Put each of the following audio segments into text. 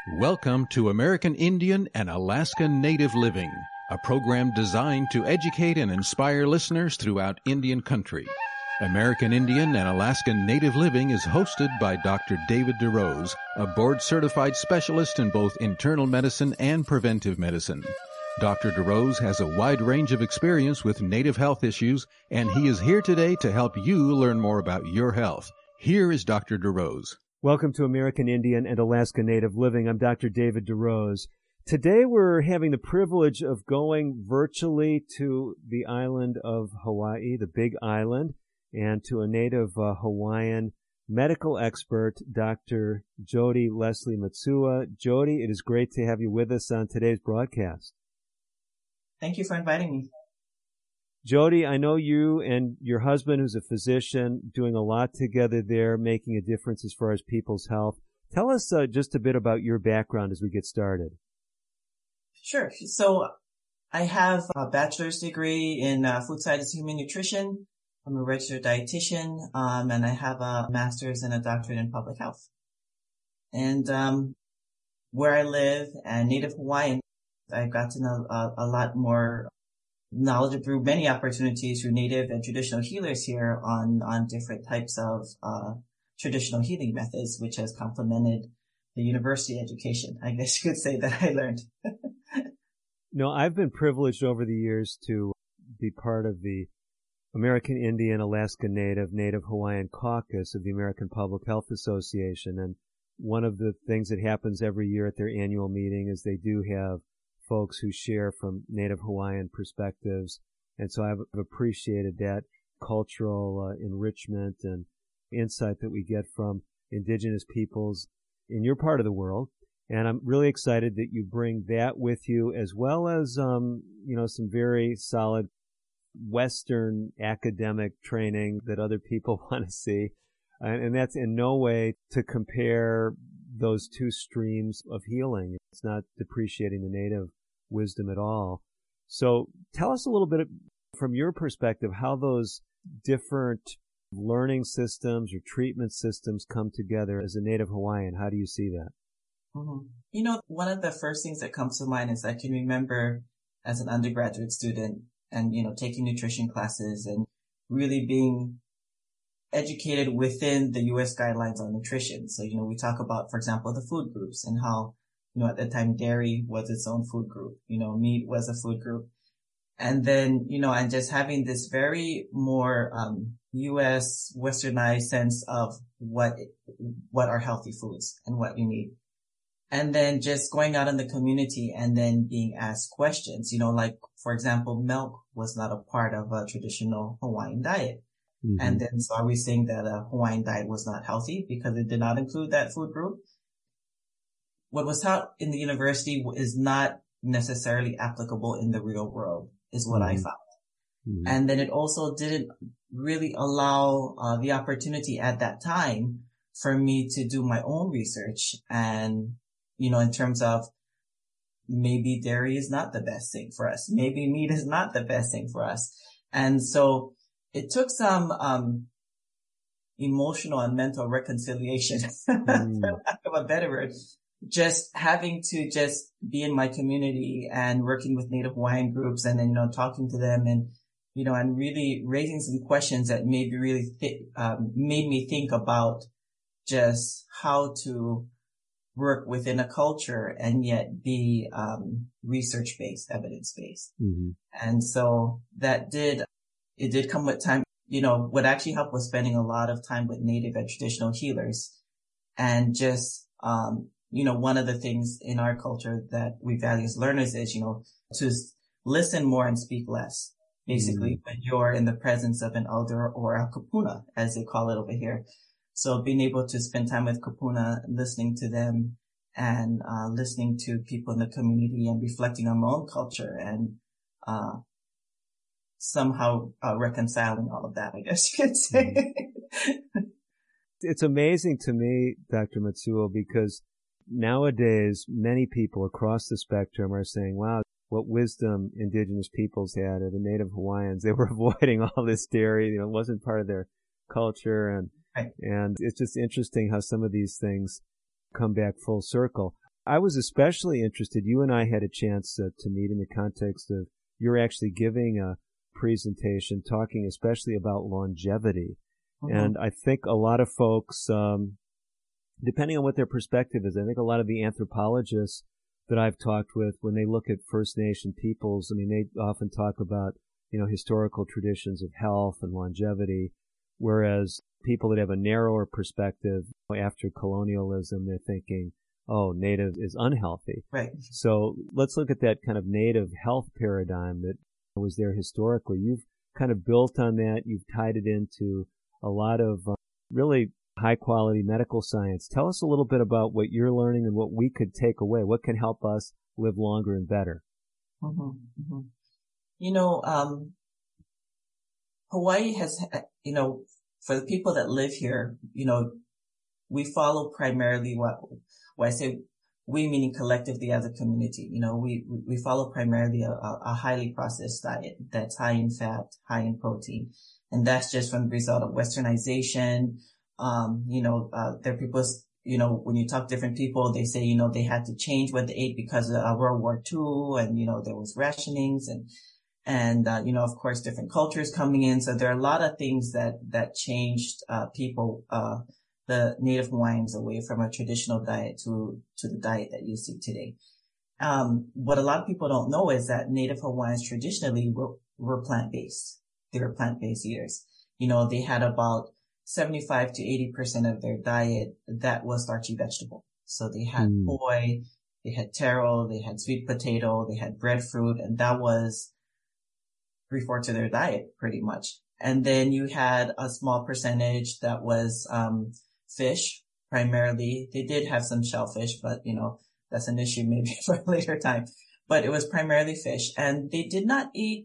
Welcome to American Indian and Alaska Native Living, a program designed to educate and inspire listeners throughout Indian country. American Indian and Alaska Native Living is hosted by Dr. David DeRose, a board-certified specialist in both internal medicine and preventive medicine. Dr. DeRose has a wide range of experience with Native health issues, and he is here today to help you learn more about your health. Here is Dr. DeRose. Welcome to American Indian and Alaska Native Living. I'm Dr. David DeRose. Today we're having the privilege of going virtually to the island of Hawaii, the Big Island, and to a native Hawaiian medical expert, Dr. Jody Leslie Matsua. Jody, it is great to have you with us on today's broadcast. Thank you for inviting me. Jody, I know you and your husband, who's a physician, doing a lot together there, making a difference as far as people's health. Tell us just a bit about your background as we get started. Sure. So I have a bachelor's degree in food science and human nutrition. I'm a registered dietitian, and I have a master's and a doctorate in public health. And where I live and Native Hawaiian, I've got to know a lot more knowledge through many opportunities through Native and traditional healers here on different types of traditional healing methods, which has complemented the university education, I guess you could say, that I learned. No, I've been privileged over the years to be part of the American Indian, Alaska Native, Native Hawaiian caucus of the American Public Health Association. And one of the things that happens every year at their annual meeting is they do have folks who share from Native Hawaiian perspectives. And so I've appreciated that cultural enrichment and insight that we get from indigenous peoples in your part of the world. And I'm really excited that you bring that with you, as well as, some very solid Western academic training that other people want to see. And that's in no way to compare those two streams of healing. It's not depreciating the Native wisdom at all. So tell us a little bit from your perspective how those different learning systems or treatment systems come together as a Native Hawaiian. How do you see that? Mm-hmm. One of the first things that comes to mind is I can remember as an undergraduate student and, taking nutrition classes and really being educated within the U.S. guidelines on nutrition. So, we talk about, for example, the food groups and how, at the time dairy was its own food group, meat was a food group. And then, and just having this very more, U.S. westernized sense of what are healthy foods and what you need. And then just going out in the community and then being asked questions, like, for example, milk was not a part of a traditional Hawaiian diet. Mm-hmm. And then so are we saying that a Hawaiian diet was not healthy because it did not include that food group? What was taught in the university is not necessarily applicable in the real world, is what I found. Mm-hmm. And then it also didn't really allow the opportunity at that time for me to do my own research and, in terms of maybe dairy is not the best thing for us. Maybe meat is not the best thing for us. And so it took some emotional and mental reconciliation, for lack of a better word, just having to just be in my community and working with Native Hawaiian groups and then, talking to them and, and really raising some questions that made me think about just how to work within a culture and yet be research-based, evidence-based. Mm-hmm. And so it did come with time. What actually helped was spending a lot of time with Native and traditional healers and just, one of the things in our culture that we value as learners is, to listen more and speak less. Basically, when you're in the presence of an elder or a kupuna, as they call it over here. So being able to spend time with kupuna, listening to them and listening to people in the community and reflecting on my own culture and somehow reconciling all of that, I guess you could say. It's amazing to me, Dr. Matsuo, because nowadays many people across the spectrum are saying, wow, what wisdom indigenous peoples had, or the Native Hawaiians. They were avoiding all this dairy. It wasn't part of their culture. And it's just interesting how some of these things come back full circle. I was especially interested. You and I had a chance to meet in the context of you're actually giving a presentation talking especially about longevity. Mm-hmm. And I think a lot of folks, depending on what their perspective is, I think a lot of the anthropologists that I've talked with, when they look at First Nation peoples, I mean, they often talk about, historical traditions of health and longevity, whereas people that have a narrower perspective after colonialism, they're thinking, oh, native is unhealthy. Right. So let's look at that kind of native health paradigm that was there historically. You've kind of built on that. You've tied it into a lot of really high-quality medical science. Tell us a little bit about what you're learning and what we could take away. What can help us live longer and better? Mm-hmm. Hawaii has, for the people that live here, we follow primarily what I say we meaning collectively as a community. We follow primarily a highly processed diet that's high in fat, high in protein. And that's just from the result of westernization. There are people, when you talk to different people, they say, they had to change what they ate because of World War II and, there was rationings and of course, different cultures coming in. So there are a lot of things that changed, people, the Native Hawaiians away from a traditional diet to the diet that you see today. What a lot of people don't know is that Native Hawaiians traditionally were plant-based. They were plant-based eaters. They had about 75 to 80% of their diet that was starchy vegetable. So they had poi, they had taro, they had sweet potato, they had breadfruit, and that was 3/4 of their diet pretty much. And then you had a small percentage that was fish primarily. They did have some shellfish, but that's an issue maybe for a later time. But it was primarily fish, and they did not eat.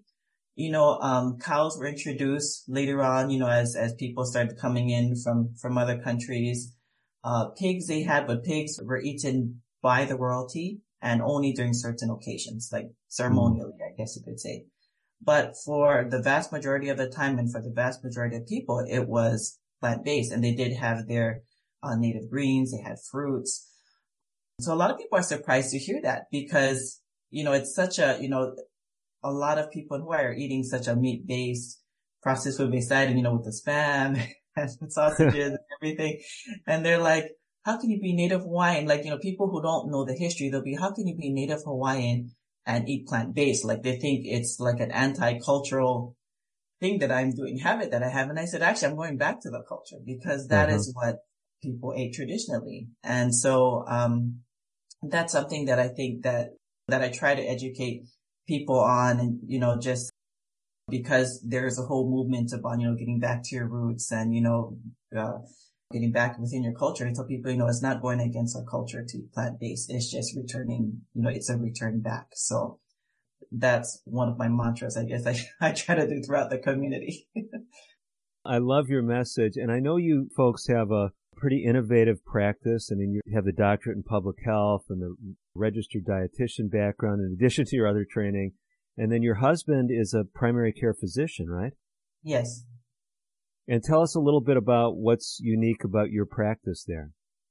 Cows were introduced later on, as people started coming in from other countries. Pigs they had, but pigs were eaten by the royalty and only during certain occasions, like ceremonially, I guess you could say. But for the vast majority of the time and for the vast majority of people, it was plant-based, and they did have their native greens, they had fruits. So a lot of people are surprised to hear that because, it's such a lot of people in Hawaii are eating such a meat-based, processed food-based diet, with the Spam and sausages and everything. And they're like, how can you be Native Hawaiian? Like, people who don't know the history, they'll be, how can you be Native Hawaiian and eat plant-based? Like, they think it's like an anti-cultural thing that I'm doing, habit that I have. And I said, actually, I'm going back to the culture because that is what people ate traditionally. And so, that's something that I think that I try to educate people on, and, just because there's a whole movement about, getting back to your roots and, getting back within your culture. I tell people, it's not going against our culture to eat plant-based. It's just returning, it's a return back. So that's one of my mantras, I guess I try to do throughout the community. I love your message. And I know you folks have a pretty innovative practice. I mean, you have the doctorate in public health and the registered dietitian background in addition to your other training. And then your husband is a primary care physician, right? Yes. And tell us a little bit about what's unique about your practice there.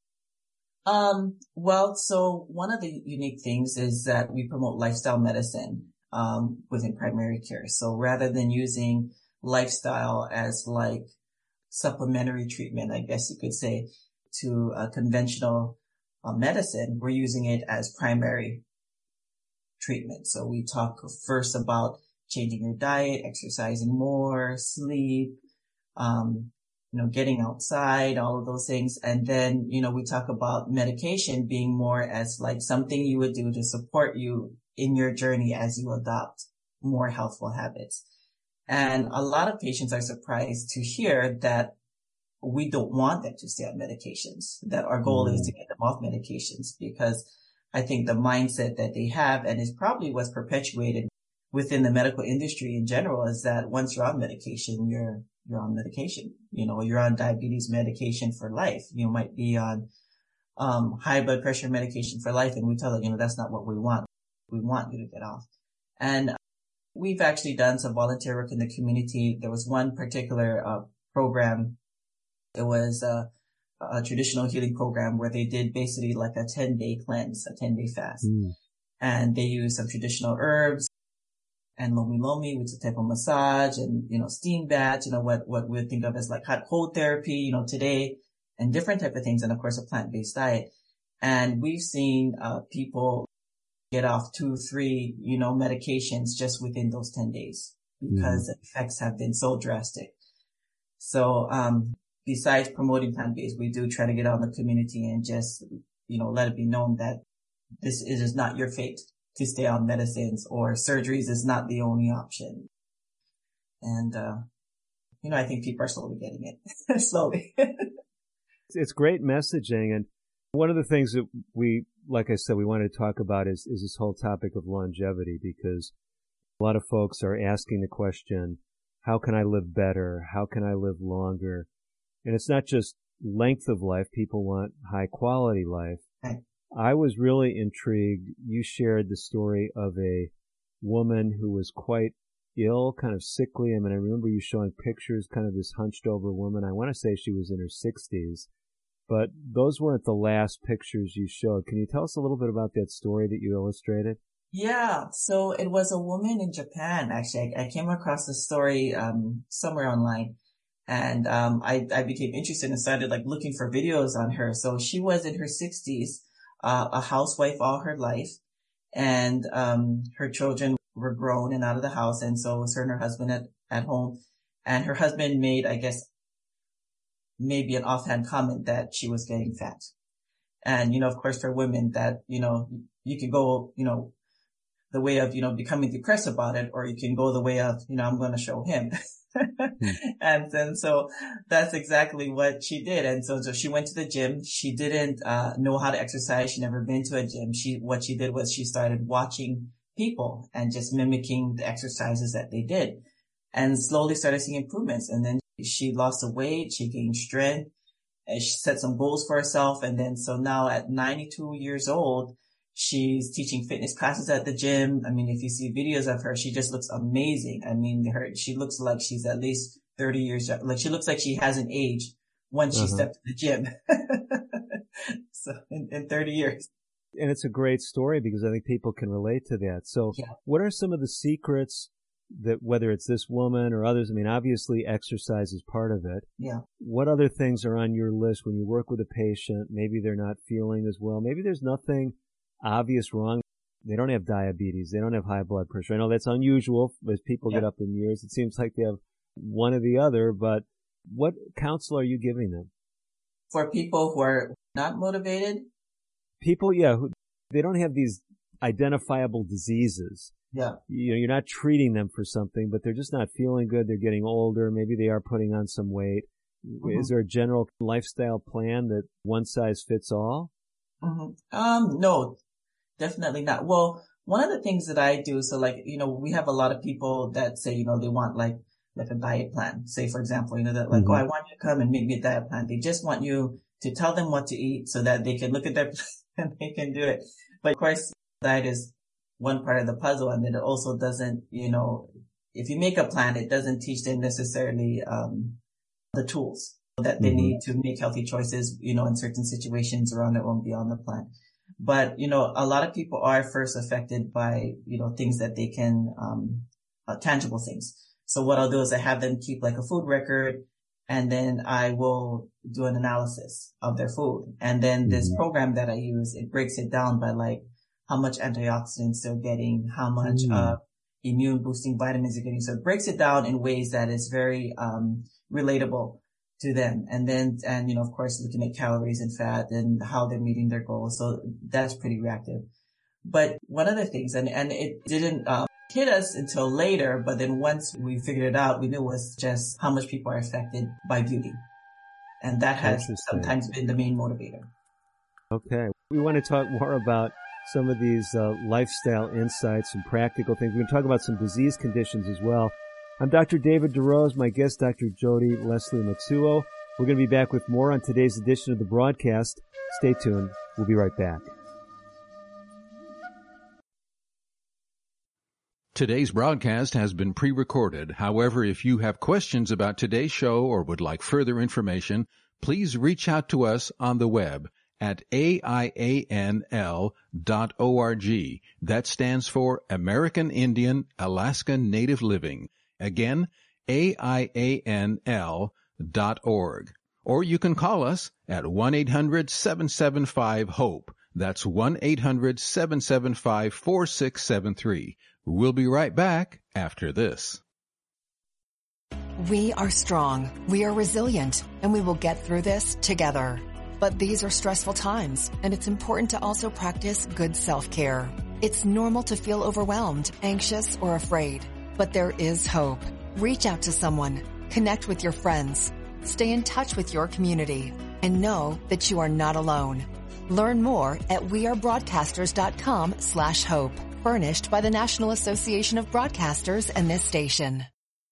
Well, so one of the unique things is that we promote lifestyle medicine, within primary care. So rather than using lifestyle as like supplementary treatment, I guess you could say, to conventional medicine, we're using it as primary treatment. So we talk first about changing your diet, exercising more, sleep, getting outside, all of those things. And then, we talk about medication being more as like something you would do to support you in your journey as you adopt more healthful habits. And a lot of patients are surprised to hear that we don't want them to stay on medications, that our goal is to get them off medications, because I think the mindset that they have, and is probably what's perpetuated within the medical industry in general, is that once you're on medication, you're on medication. You're on diabetes medication for life. You might be on high blood pressure medication for life. And we tell them, that's not what we want. We want you to get off. And we've actually done some volunteer work in the community. There was one particular program. It was a a traditional healing program where they did basically like a 10-day cleanse, a 10-day fast. And they used some traditional herbs and lomi lomi, which is a type of massage, and, steam baths, what we would think of as like hot cold therapy, today, and different type of things. And of course, a plant-based diet. And we've seen, people get off 2, 3, medications just within those 10 days because the effects have been so drastic. So, besides promoting plant-based, we do try to get out in the community and just, let it be known that this is not your fate to stay on medicines, or surgeries is not the only option. And, I think people are slowly getting it. Slowly. It's great messaging. And one of the things that like I said, we wanted to talk about is this whole topic of longevity, because a lot of folks are asking the question, how can I live better? How can I live longer? And it's not just length of life. People want high quality life. Right. I was really intrigued. You shared the story of a woman who was quite ill, kind of sickly. I mean, I remember you showing pictures, kind of this hunched over woman. I want to say she was in her 60s, but those weren't the last pictures you showed. Can you tell us a little bit about that story that you illustrated? Yeah. So it was a woman in Japan, actually. I came across the story, somewhere online. And, I became interested and started like looking for videos on her. So she was in her 60s. A housewife all her life, and her children were grown and out of the house, and so it was her and her husband at home. And her husband made, I guess, maybe an offhand comment that she was getting fat. And, of course, for women that, you can go, the way of, becoming depressed about it, or you can go the way of, I'm going to show him. And then so that's exactly what she did. And so she went to the gym. She didn't know how to exercise. She never been to a gym. What she did was she started watching people and just mimicking the exercises that they did, and slowly started seeing improvements. And then she lost the weight. She gained strength, and she set some goals for herself. And then so now at 92 years old, she's teaching fitness classes at the gym. I mean, if you see videos of her, she just looks amazing. I mean, she looks like she's at least 30 years young. Like, she looks like she hasn't aged once she stepped to the gym. So in 30 years. And it's a great story because I think people can relate to that. So what are some of the secrets that, whether it's this woman or others, I mean, obviously exercise is part of it. Yeah. What other things are on your list when you work with a patient? Maybe they're not feeling as well. Maybe there's nothing obvious wrong. They don't have diabetes. They don't have high blood pressure. I know that's unusual as people get up in years. It seems like they have one or the other, but what counsel are you giving them? For people who are not motivated? People, who, they don't have these identifiable diseases. Yeah. You're not treating them for something, but they're just not feeling good. They're getting older. Maybe they are putting on some weight. Mm-hmm. Is there a general lifestyle plan that one size fits all? Mm-hmm. No, definitely not. Well, one of the things that I do, so like, we have a lot of people that say, they want like a diet plan. Say, for example, that like, I want you to come and make me a diet plan. They just want you to tell them what to eat so that they can look at their plan and they can do it. But of course, diet is one part of the puzzle. And then it also doesn't, if you make a plan, it doesn't teach them necessarily, the tools that they need to make healthy choices, in certain situations around their own beyond the plan. But, a lot of people are first affected by, things that they can, tangible things. So what I'll do is I have them keep like a food record, and then I will do an analysis of their food. And then this program that I use, it breaks it down by like how much antioxidants they're getting, how much, immune boosting vitamins they're getting. So it breaks it down in ways that is very, relatable to them. And then, of course, looking at calories and fat and how they're meeting their goals. So that's pretty reactive. But one of the things, and it didn't, hit us until later, but then once we figured it out, we knew it was just how much people are affected by beauty. And that has sometimes been the main motivator. Okay. We want to talk more about some of these lifestyle insights and practical things. We're going to talk about some disease conditions as well. I'm Dr. David DeRose, my guest, Dr. Jody Leslie Matsuo. We're going to be back with more on today's edition of the broadcast. Stay tuned. We'll be right back. Today's broadcast has been pre-recorded. However, if you have questions about today's show or would like further information, please reach out to us on the web at AIANL.org. That stands for American Indian Alaska Native Living. Again, AIANL.org. Or you can call us at 1-800-775-HOPE. That's 1-800-775-4673. We'll be right back after this. We are strong, we are resilient, and we will get through this together. But these are stressful times, and it's important to also practice good self-care. It's normal to feel overwhelmed, anxious, or afraid. But there is hope. Reach out to someone. Connect with your friends. Stay in touch with your community. And know that you are not alone. Learn more at wearebroadcasters.com/hope. Furnished by the National Association of Broadcasters and this station.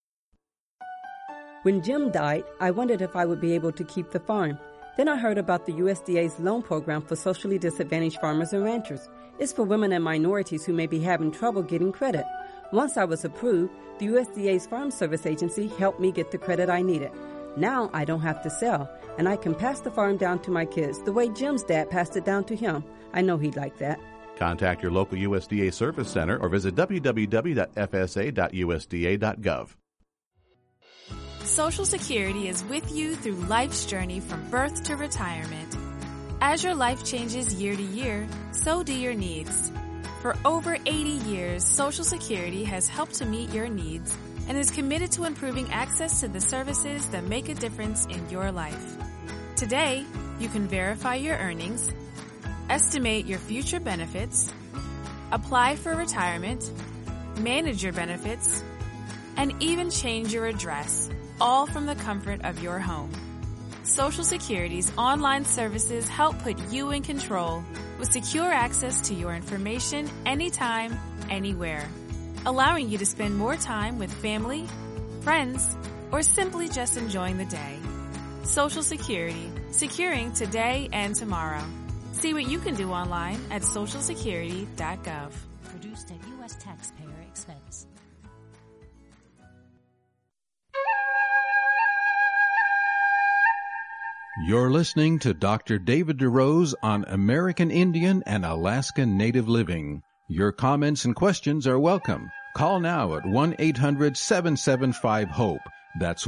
When Jim died, I wondered if I would be able to keep the farm. Then I heard about the USDA's loan program for socially disadvantaged farmers and ranchers. It's for women and minorities who may be having trouble getting credit. Once I was approved, the USDA's Farm Service Agency helped me get the credit I needed. Now I don't have to sell, and I can pass the farm down to my kids the way Jim's dad passed it down to him. I know he'd like that. Contact your local USDA Service Center or visit www.fsa.usda.gov. Social Security is with you through life's journey from birth to retirement. As your life changes year to year, so do your needs. For over 80 years, Social Security has helped to meet your needs and is committed to improving access to the services that make a difference in your life. Today, you can verify your earnings, estimate your future benefits, apply for retirement, manage your benefits, and even change your address, all from the comfort of your home. Social Security's online services help put you in control with secure access to your information anytime, anywhere, allowing you to spend more time with family, friends, or simply just enjoying the day. Social Security, securing today and tomorrow. See what you can do online at socialsecurity.gov. Produced at U.S. taxpayer expense. You're listening to Dr. David DeRose on American Indian and Alaska Native Living. Your comments and questions are welcome. Call now at 1-800-775-HOPE. That's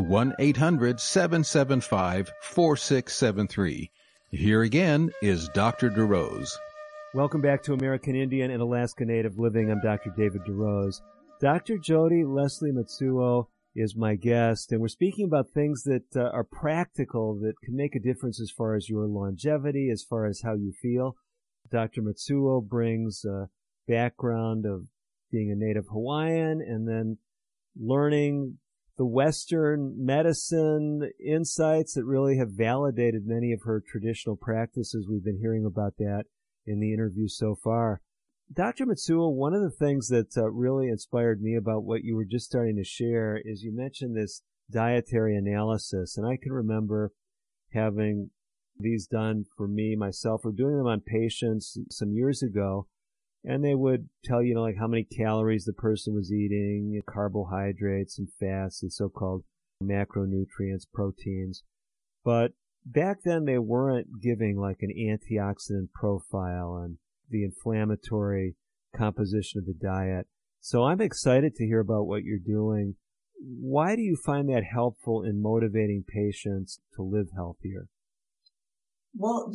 1-800-775-4673. Here again is Dr. DeRose. Welcome back to American Indian and Alaska Native Living. I'm Dr. David DeRose. Dr. Jody Leslie Matsuo is my guest, and we're speaking about things that are practical, that can make a difference as far as your longevity, as far as how you feel. Dr. Matsuo brings a background of being a native Hawaiian and then learning the Western medicine insights that really have validated many of her traditional practices. We've been hearing about that in the interview so far. Dr. Matsuo, one of the things that really inspired me about what you were just starting to share is you mentioned this dietary analysis. And I can remember having these done for me, myself, or doing them on patients some years ago. And they would tell you, like how many calories the person was eating, carbohydrates and fats and so-called macronutrients, proteins. But back then they weren't giving like an antioxidant profile and the inflammatory composition of the diet. So I'm excited to hear about what you're doing. Why do you find that helpful in motivating patients to live healthier? Well,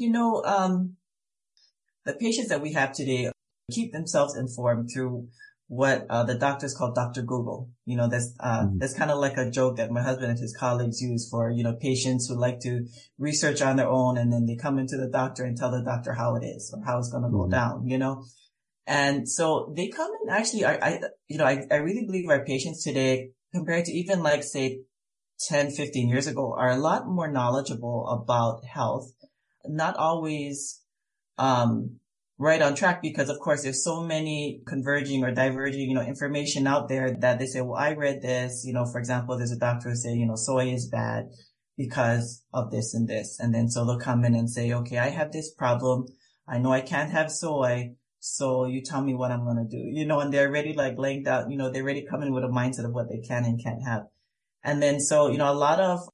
the patients that we have today keep themselves informed through what the doctors call Dr. Google. That's kind of like a joke that my husband and his colleagues use for, patients who like to research on their own, and then they come into the doctor and tell the doctor how it is or how it's going to go down, And so they come in actually, I really believe our patients today, compared to even like say 10, 15 years ago, are a lot more knowledgeable about health. Not always, right on track, because of course there's so many converging or diverging, information out there that they say, well, I read this, for example, there's a doctor who say, soy is bad because of this and this. And then so they'll come in and say, okay, I have this problem. I know I can't have soy. So you tell me what I'm going to do, and they're already like laying out, they're already coming with a mindset of what they can and can't have. And then so, a lot of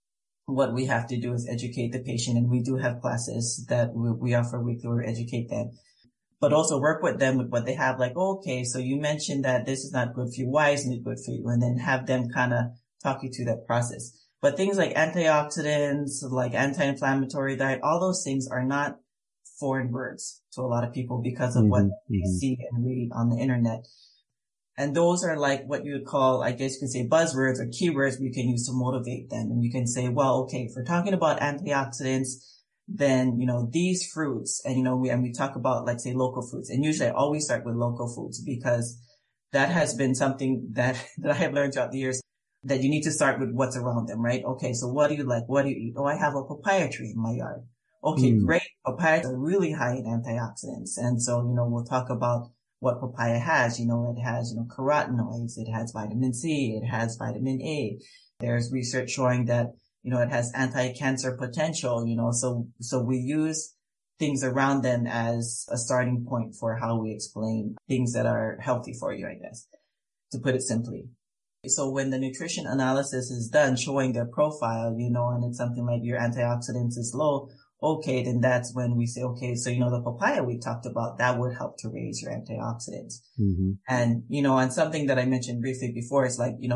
what we have to do is educate the patient, and we do have classes that we offer weekly where we educate them, but also work with them with what they have. Like, okay, so you mentioned that this is not good for you. Why isn't it good for you? And then have them kind of talk you through that process. But things like antioxidants, like anti-inflammatory diet, all those things are not foreign words to a lot of people because of what they see and read on the internet. And those are like what you would call, I guess you could say, buzzwords or keywords we can use to motivate them. And you can say, well, okay, if we're talking about antioxidants, then, these fruits, and, we talk about, like, say, local foods. And usually I always start with local foods because that has been something that I have learned throughout the years, that you need to start with what's around them, right? Okay, so what do you like? What do you eat? Oh, I have a papaya tree in my yard. Okay, great. Papayas are really high in antioxidants. And so, we'll talk about what papaya has. It has, carotenoids, it has vitamin C, it has vitamin A. There's research showing that, it has anti-cancer potential, so we use things around them as a starting point for how we explain things that are healthy for you, I guess, to put it simply. So when the nutrition analysis is done showing their profile, and it's something like your antioxidants is low, okay, then that's when we say, okay, so, the papaya we talked about, that would help to raise your antioxidants. And, and something that I mentioned briefly before is like,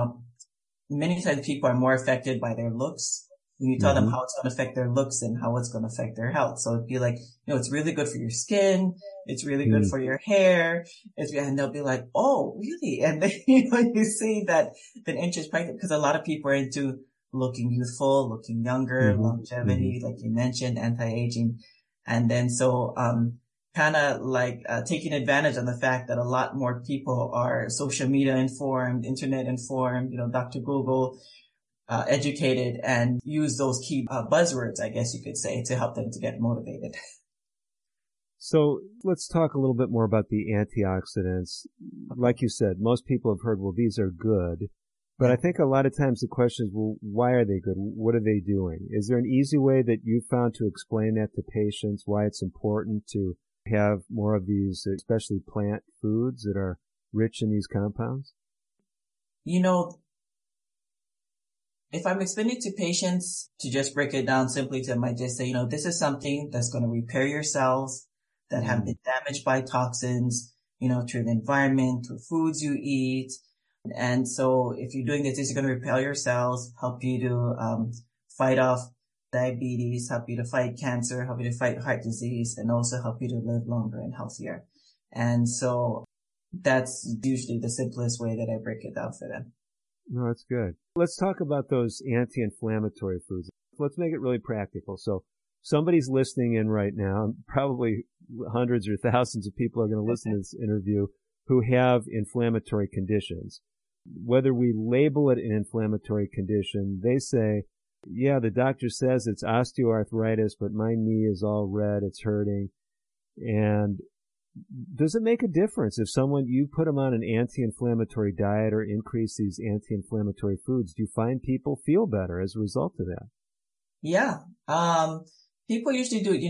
many times people are more affected by their looks. When you tell them how it's going to affect their looks and how it's going to affect their health. So it'd be like, it's really good for your skin. It's really good for your hair. And they'll be like, oh, really? And then, you see that interest, because a lot of people are into looking youthful, looking younger, longevity, like you mentioned, anti-aging. And then so, kind of like, taking advantage of the fact that a lot more people are social media informed, internet informed, Dr. Google, educated, and use those key buzzwords, I guess you could say, to help them to get motivated. So let's talk a little bit more about the antioxidants. Like you said, most people have heard, well, these are good. But I think a lot of times the question is, well, why are they good? What are they doing? Is there an easy way that you found to explain that to patients, why it's important to have more of these, especially plant foods that are rich in these compounds? If I'm explaining to patients, to just break it down simply, I might just say, this is something that's going to repair your cells that have been damaged by toxins, through the environment, through foods you eat. And so if you're doing this is going to repair your cells, help you to fight off diabetes, help you to fight cancer, help you to fight heart disease, and also help you to live longer and healthier. And so that's usually the simplest way that I break it down for them. No, that's good. Let's talk about those anti-inflammatory foods. Let's make it really practical. So somebody's listening in right now, probably hundreds or thousands of people are going to listen to this interview who have inflammatory conditions. Whether we label it an inflammatory condition, they say, yeah, the doctor says it's osteoarthritis, but my knee is all red, it's hurting. And does it make a difference if you put them on an anti-inflammatory diet or increase these anti-inflammatory foods? Do you find people feel better as a result of that? Yeah. People usually do,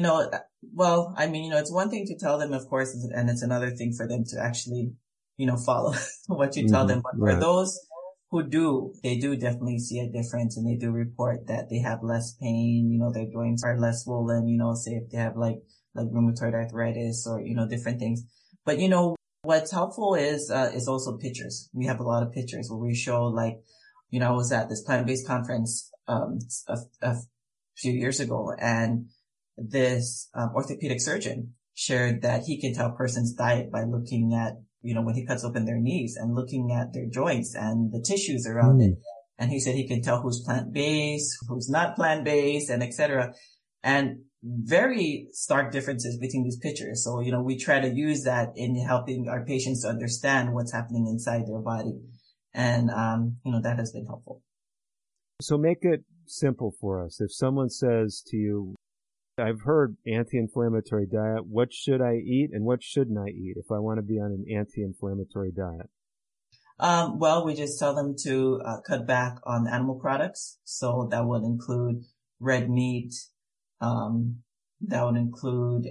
it's one thing to tell them, of course, and it's another thing for them to actually, follow what you tell them. But for those who do, they do definitely see a difference, and they do report that they have less pain, their joints are less swollen, say if they have like rheumatoid arthritis or, different things. But, what's helpful is also pictures. We have a lot of pictures where we show I was at this plant-based conference, a few years ago, and this orthopedic surgeon shared that he can tell a person's diet by looking at, when he cuts open their knees and looking at their joints and the tissues around it. And he said he can tell who's plant-based, who's not plant-based, and etc. And very stark differences between these pictures. So, we try to use that in helping our patients to understand what's happening inside their body. And, that has been helpful. So make it simple for us. If someone says to you, I've heard anti-inflammatory diet, what should I eat and what shouldn't I eat if I want to be on an anti-inflammatory diet? Well, we just tell them to cut back on animal products. So that would include red meat. That would include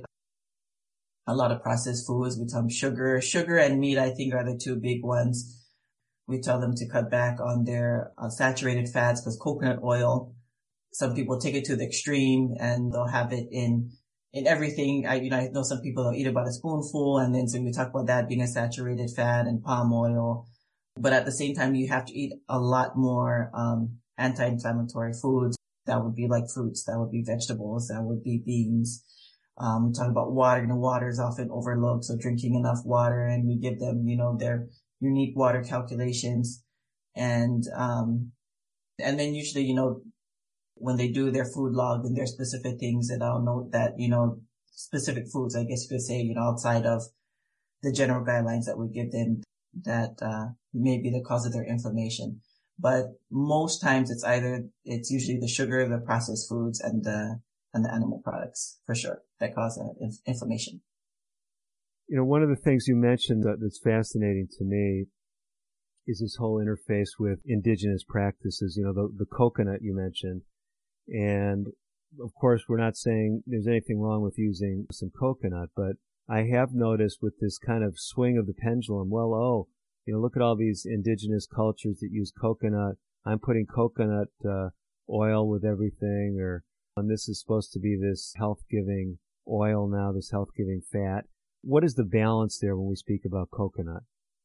a lot of processed foods. We tell them sugar and meat, I think, are the two big ones. We tell them to cut back on their saturated fats, because coconut oil some people take it to the extreme and they'll have it in everything. I know some people will eat about a spoonful, and then so we talk about that being a saturated fat and palm oil. But at the same time, you have to eat a lot more anti-inflammatory foods. That would be like fruits, that would be vegetables, that would be beans. We talk about water, water is often overlooked. So drinking enough water, and we give them, their unique water calculations. And then usually, when they do their food log, then there's specific things that I'll note that, specific foods, I guess you could say, outside of the general guidelines that we give them that, may be the cause of their inflammation. But most times it's usually the sugar, the processed foods, and the animal products for sure that cause inflammation. One of the things you mentioned that's fascinating to me is this whole interface with indigenous practices, the coconut you mentioned. And of course, we're not saying there's anything wrong with using some coconut, but I have noticed with this kind of swing of the pendulum, look at all these indigenous cultures that use coconut. I'm putting coconut oil with everything, and this is supposed to be this health-giving oil now, this health-giving fat. What is the balance there when we speak about coconut?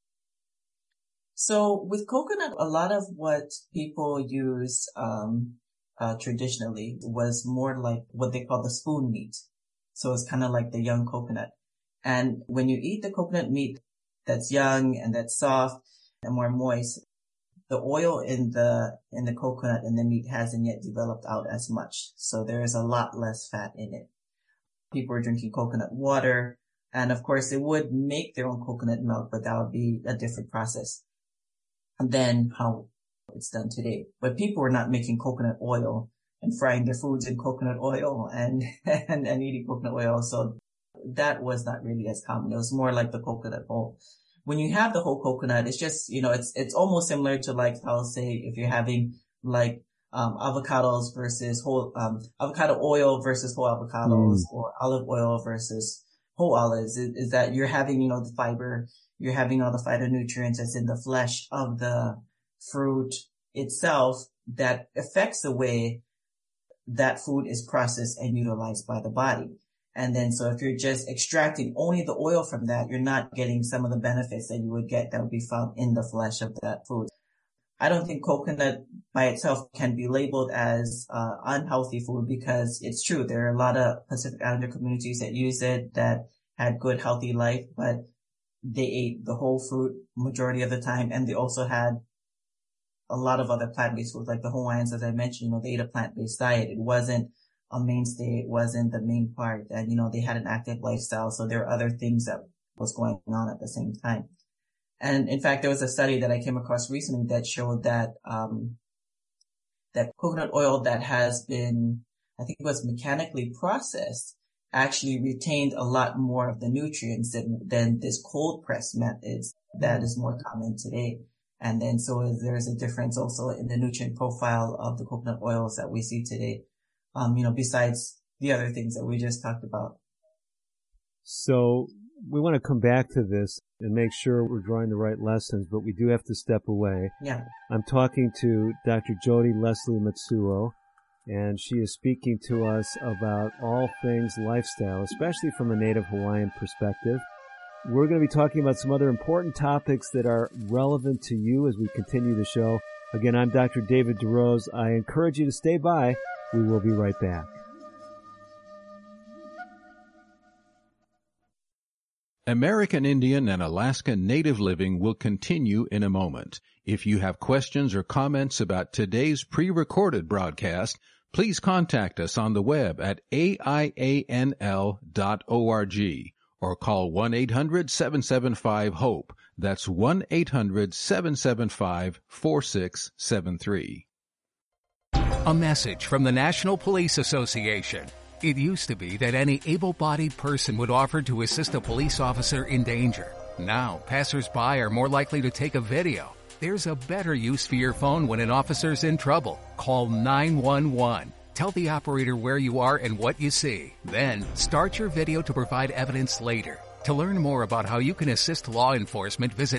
So with coconut, a lot of what people use traditionally was more like what they call the spoon meat. So it's kind of like the young coconut. And when you eat the coconut meat that's young and that's soft and more moist, the oil in the coconut and the meat hasn't yet developed out as much. So there is a lot less fat in it. People are drinking coconut water, and of course they would make their own coconut milk, but that would be a different process than how it's done today. But people were not making coconut oil and frying their foods in coconut oil and eating coconut oil. So that was not really as common. It was more like the coconut whole. When you have the whole coconut, it's just, it's almost similar to like, I'll say if you're having like, avocados versus whole, avocado oil versus whole avocados or olive oil versus whole olives is that you're having, the fiber, you're having all the phytonutrients that's in the flesh of the fruit itself that affects the way that food is processed and utilized by the body. And then, so if you're just extracting only the oil from that, you're not getting some of the benefits that you would get that would be found in the flesh of that food. I don't think coconut by itself can be labeled as unhealthy food because it's true. There are a lot of Pacific Islander communities that use it that had good, healthy life, but they ate the whole fruit majority of the time. And they also had a lot of other plant-based foods, like the Hawaiians, as I mentioned, they ate a plant-based diet. It wasn't a mainstay. It wasn't the main part. And, they had an active lifestyle. So there are other things that was going on at the same time. And in fact, there was a study that I came across recently that showed that, that coconut oil that has been, I think it was mechanically processed, actually retained a lot more of the nutrients than this cold press methods that is more common today. And then so there's a difference also in the nutrient profile of the coconut oils that we see today. Besides the other things that we just talked about. So we want to come back to this and make sure we're drawing the right lessons, but we do have to step away. Yeah. I'm talking to Dr. Jody Leslie Matsuo, and she is speaking to us about all things lifestyle, especially from a Native Hawaiian perspective. We're going to be talking about some other important topics that are relevant to you as we continue the show. Again, I'm Dr. David DeRose. I encourage you to stay by. We will be right back. American Indian and Alaska Native Living will continue in a moment. If you have questions or comments about today's pre-recorded broadcast, please contact us on the web at aianl.org or call 1-800-775-HOPE. That's 1-800-775-4673. A message from the National Police Association. It used to be that any able-bodied person would offer to assist a police officer in danger. Now, passers-by are more likely to take a video. There's a better use for your phone when an officer's in trouble. Call 911. Tell the operator where you are and what you see. Then, start your video to provide evidence later. To learn more about how you can assist law enforcement, visit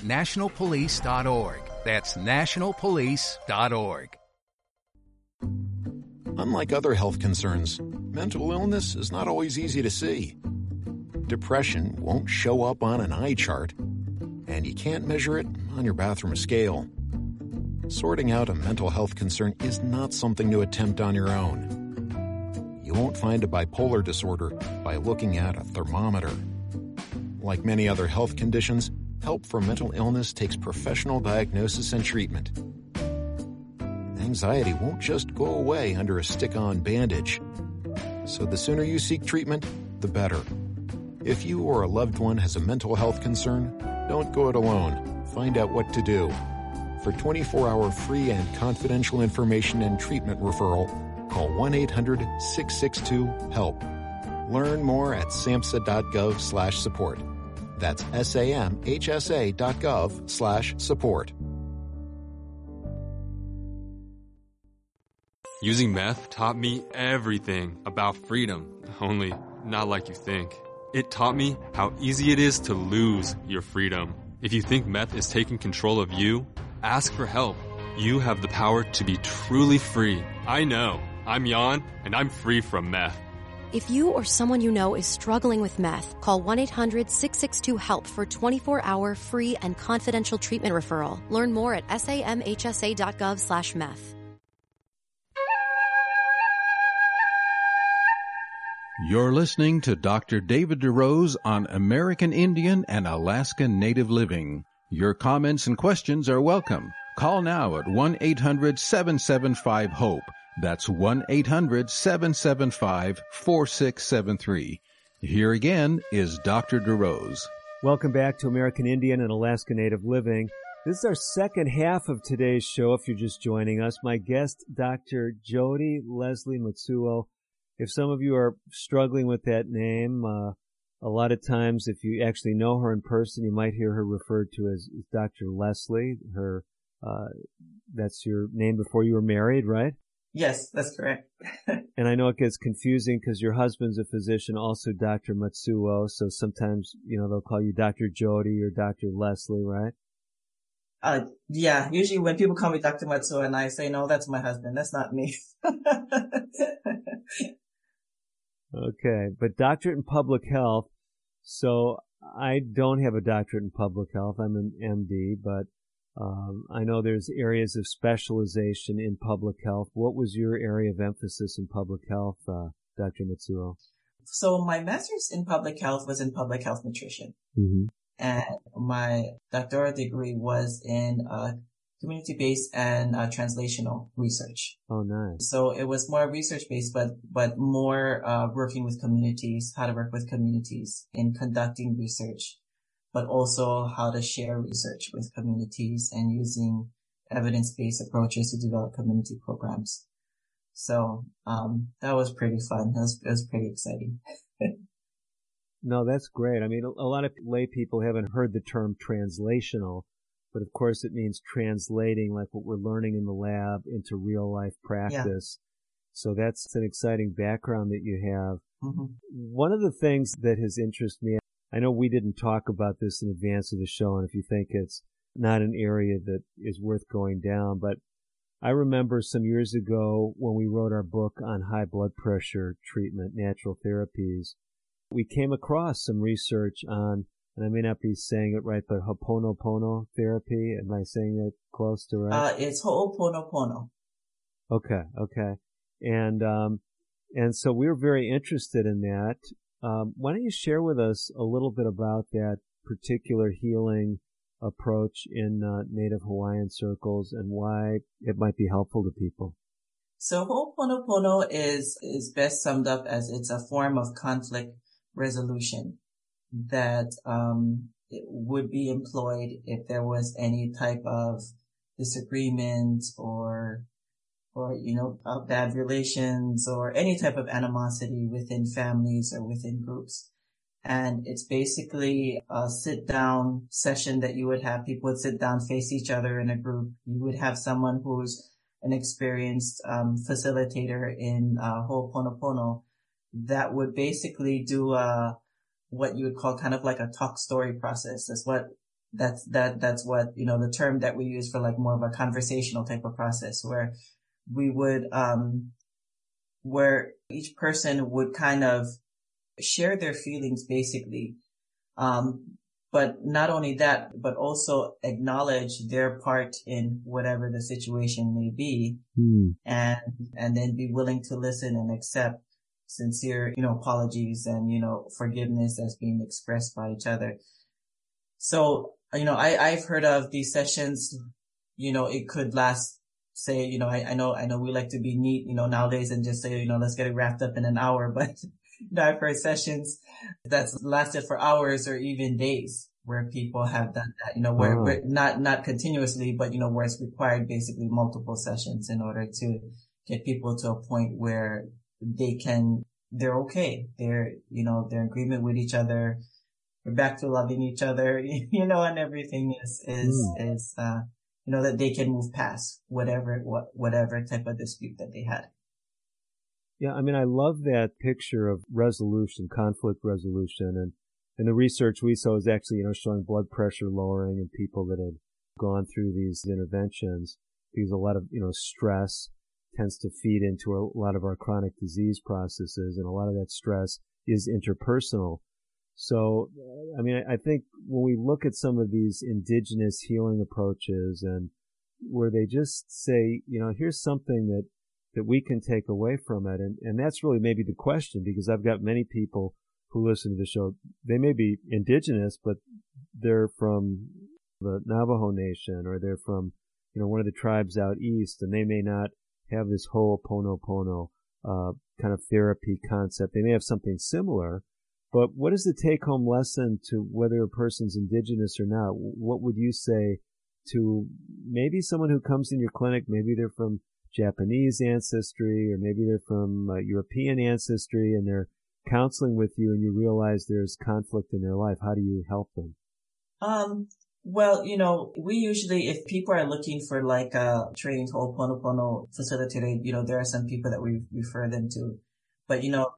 nationalpolice.org. That's nationalpolice.org. Unlike other health concerns, mental illness is not always easy to see. Depression won't show up on an eye chart, and you can't measure it on your bathroom scale. Sorting out a mental health concern is not something to attempt on your own. You won't find a bipolar disorder by looking at a thermometer. Like many other health conditions, help for mental illness takes professional diagnosis and treatment. Anxiety won't just go away under a stick-on bandage. So the sooner you seek treatment, the better. If you or a loved one has a mental health concern, don't go it alone. Find out what to do. For 24-hour free and confidential information and treatment referral, call 1-800-662-HELP. Learn more at samhsa.gov/support. That's samhsa.gov/support. Using meth taught me everything about freedom, only not like you think. It taught me how easy it is to lose your freedom. If you think meth is taking control of you, ask for help. You have the power to be truly free. I know. I'm Jan, and I'm free from meth. If you or someone you know is struggling with meth, call 1-800-662-HELP for 24-hour free and confidential treatment referral. Learn more at samhsa.gov/meth. You're listening to Dr. David DeRose on American Indian and Alaska Native Living. Your comments and questions are welcome. Call now at 1-800-775-HOPE. That's 1-800-775-4673. Here again is Dr. DeRose. Welcome back to American Indian and Alaska Native Living. This is our second half of today's show, if you're just joining us. My guest, Dr. Jody Leslie Matsuo. If some of you are struggling with that name, a lot of times if you actually know her in person, you might hear her referred to as Dr. Leslie. That's your name before you were married, right? Yes, that's correct. And I know it gets confusing because your husband's a physician, also Dr. Matsuo. So sometimes, they'll call you Dr. Jody or Dr. Leslie, right? Yeah, usually when people call me Dr. Matsuo and I say, no, that's my husband. That's not me. Okay, but doctorate in public health. So I don't have a doctorate in public health. I'm an MD, but I know there's areas of specialization in public health. What was your area of emphasis in public health, Dr. Matsuo? So my master's in public health was in public health nutrition. Mm-hmm. And my doctoral degree was in community-based and translational research. Oh, nice. So it was more research-based, but more working with communities, how to work with communities in conducting research, but also how to share research with communities and using evidence-based approaches to develop community programs. So that was pretty fun. It was pretty exciting. No, that's great. I mean, a lot of lay people haven't heard the term translational, but of course it means translating like what we're learning in the lab into real life practice. Yeah. So that's an exciting background that you have. Mm-hmm. One of the things that has interested me, I know we didn't talk about this in advance of the show, and if you think it's not an area that is worth going down, but I remember some years ago when we wrote our book on high blood pressure treatment, natural therapies, we came across some research on, and I may not be saying it right, but Ho'oponopono therapy. Am I saying it close to right? It's Ho'oponopono. Okay. And so we were very interested in that. Why don't you share with us a little bit about that particular healing approach in Native Hawaiian circles and why it might be helpful to people? So Ho'oponopono is best summed up as it's a form of conflict resolution that it would be employed if there was any type of disagreement or bad relations or any type of animosity within families or within groups. And it's basically a sit-down session that you would have. People would sit down, face each other in a group. You would have someone who's an experienced facilitator in Ho'oponopono that would basically do what you would call kind of like a talk story process. That's what the term that we use for like more of a conversational type of process where we would where each person would kind of share their feelings basically. But not only that, but also acknowledge their part in whatever the situation may be, and then be willing to listen and accept sincere, apologies and, forgiveness as being expressed by each other. So, I've heard of these sessions, it could last, say, I know we like to be neat, nowadays and just say, let's get it wrapped up in an hour, but I've heard sessions that's lasted for hours or even days where people have done that, where not continuously, but, where it's required basically multiple sessions in order to get people to a point where they're okay. They're in agreement with each other. We're back to loving each other, and everything is that they can move past whatever type of dispute that they had. Yeah, I mean, I love that picture of resolution, conflict resolution, and the research we saw is actually, showing blood pressure lowering in people that had gone through these interventions, because a lot of, stress tends to feed into a lot of our chronic disease processes, and a lot of that stress is interpersonal. So, I mean, I think when we look at some of these indigenous healing approaches and where they just say, here's something that we can take away from it. And that's really maybe the question, because I've got many people who listen to the show. They may be indigenous, but they're from the Navajo Nation, or they're from, one of the tribes out east, and they may not have this Ho'oponopono, kind of therapy concept. They may have something similar. But what is the take-home lesson to whether a person's indigenous or not? What would you say to maybe someone who comes in your clinic, maybe they're from Japanese ancestry, or maybe they're from European ancestry, and they're counseling with you and you realize there's conflict in their life? How do you help them? Well, we usually, if people are looking for like a trained Ho'oponopono facilitator, there are some people that we refer them to. But,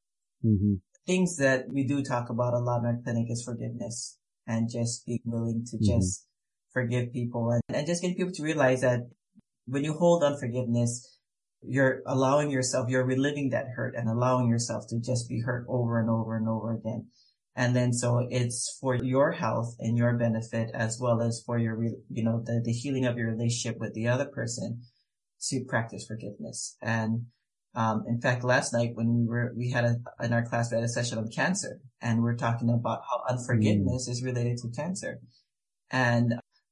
things that we do talk about a lot in our clinic is forgiveness, and just being willing to just forgive people, and just get people to realize that when you hold on forgiveness, you're allowing yourself, you're reliving that hurt and allowing yourself to just be hurt over and over and over again. And then so it's for your health and your benefit, as well as for your, the healing of your relationship with the other person, to practice forgiveness. And in fact, last night when we had in our class, we had a session on cancer, and we're talking about how unforgiveness is related to cancer. And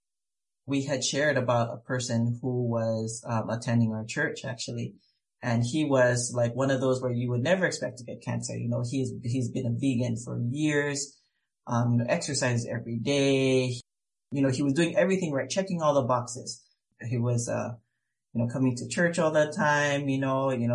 we had shared about a person who was attending our church, actually. And he was like one of those where you would never expect to get cancer. He's been a vegan for years, exercises every day. He was doing everything right, checking all the boxes. He was, coming to church all the time, he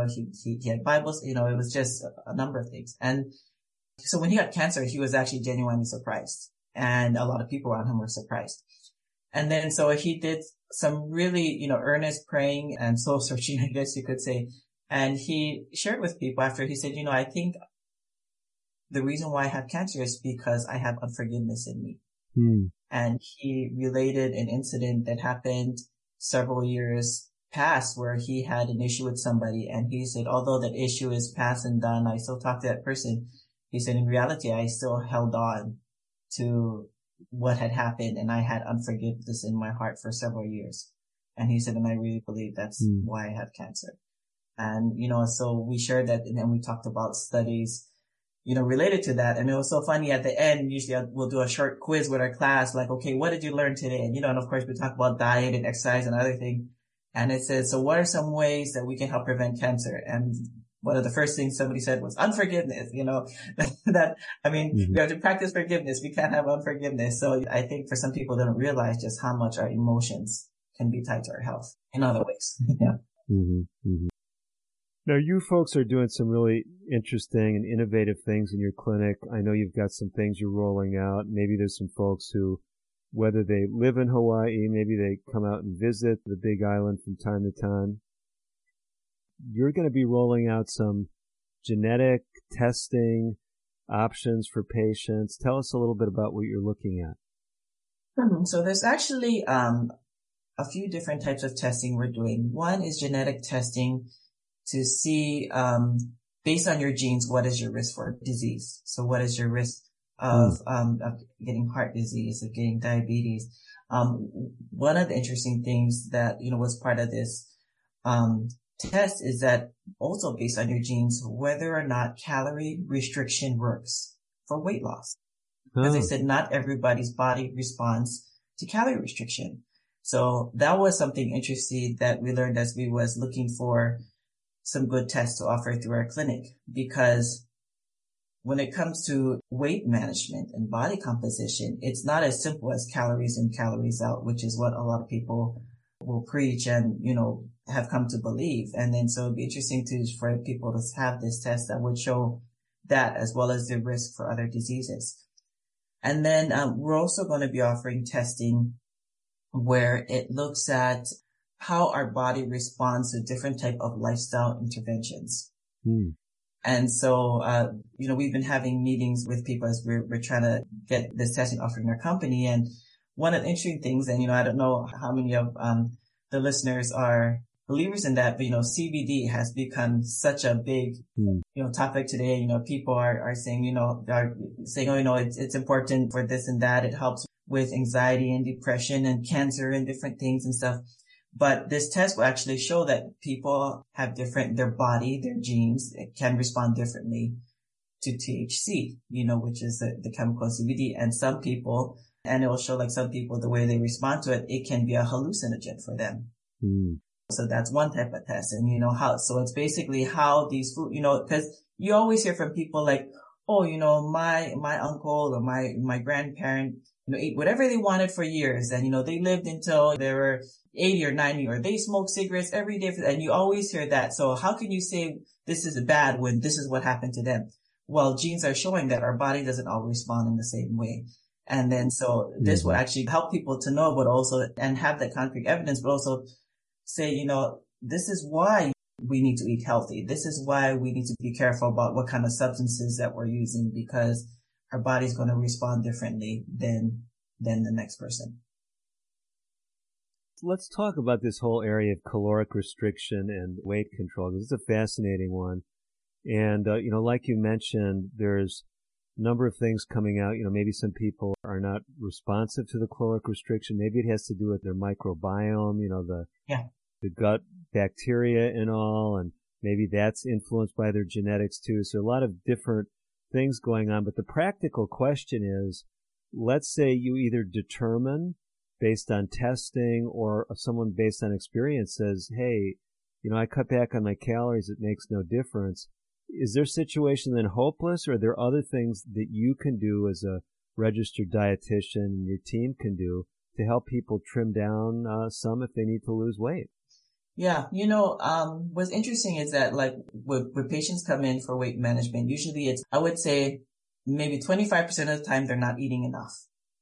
had Bibles, it was just a number of things. And so when he got cancer, he was actually genuinely surprised, and a lot of people around him were surprised. And then so he did some really, earnest praying and soul searching, I guess you could say. And he shared with people after, he said, I think the reason why I have cancer is because I have unforgiveness in me. And he related an incident that happened several years past where he had an issue with somebody. And he said, although that issue is past and done, I still talk to that person. He said, in reality, I still held on to what had happened, and I had unforgiveness in my heart for several years. And he said, and I really believe that's why I have cancer. And, so we shared that, and then we talked about studies, related to that. And it was so funny at the end, usually we'll do a short quiz with our class, like, okay, what did you learn today? And, and of course we talk about diet and exercise and other things. And it says, so what are some ways that we can help prevent cancer? And one of the first things somebody said was unforgiveness, we have to practice forgiveness. We can't have unforgiveness. So I think for some people, they don't realize just how much our emotions can be tied to our health in other ways. Now, you folks are doing some really interesting and innovative things in your clinic. I know you've got some things you're rolling out. Maybe there's some folks who, whether they live in Hawaii, maybe they come out and visit the Big Island from time to time. You're going to be rolling out some genetic testing options for patients. Tell us a little bit about what you're looking at. So there's actually a few different types of testing we're doing. One is genetic testing to see, based on your genes, what is your risk for disease? So what is your risk of getting heart disease, of getting diabetes? One of the interesting things that, was part of this, test is that also based on your genes, whether or not calorie restriction works for weight loss. As I said, not everybody's body responds to calorie restriction. So that was something interesting that we learned as we was looking for some good tests to offer through our clinic, because when it comes to weight management and body composition, it's not as simple as calories in, calories out, which is what a lot of people will preach and, have come to believe. And then so it'd be interesting for people to have this test that would show that, as well as the risk for other diseases. And then we're also going to be offering testing where it looks at how our body responds to different type of lifestyle interventions. And so, we've been having meetings with people as we're trying to get this testing offered in our company. And one of the interesting things, and, I don't know how many of the listeners are believers in that, but, CBD has become such a big, topic today. People are saying, it's important for this and that. It helps with anxiety and depression and cancer and different things and stuff. But this test will actually show that people have their body, their genes can respond differently to THC, which is the chemical CBD. And some people, and it will show like some people, the way they respond to it, it can be a hallucinogen for them. So that's one type of test. And so it's basically how these food, because you always hear from people like, oh, my uncle or my grandparent, ate whatever they wanted for years. And, they lived until they were 80 or 90, or they smoked cigarettes every day. And you always hear that. So how can you say this is bad when this is what happened to them? Well, genes are showing that our body doesn't always respond in the same way. And then so this will actually help people to know, but also, and have that concrete evidence, but also say, this is why we need to eat healthy. This is why we need to be careful about what kind of substances that we're using, because our body's going to respond differently than the next person. Let's talk about this whole area of caloric restriction and weight control. This is a fascinating one. And, like you mentioned, there's a number of things coming out. Maybe some people are not responsive to the caloric restriction. Maybe it has to do with their microbiome, the gut bacteria and all, and maybe that's influenced by their genetics too. So a lot of different things going on. But the practical question is, let's say you either determine based on testing, or someone based on experience says, hey, I cut back on my calories, it makes no difference. Is their situation then hopeless, or are there other things that you can do as a registered dietitian and your team can do to help people trim down some if they need to lose weight? Yeah, what's interesting is that like when patients come in for weight management, usually it's, I would say maybe 25% of the time they're not eating enough,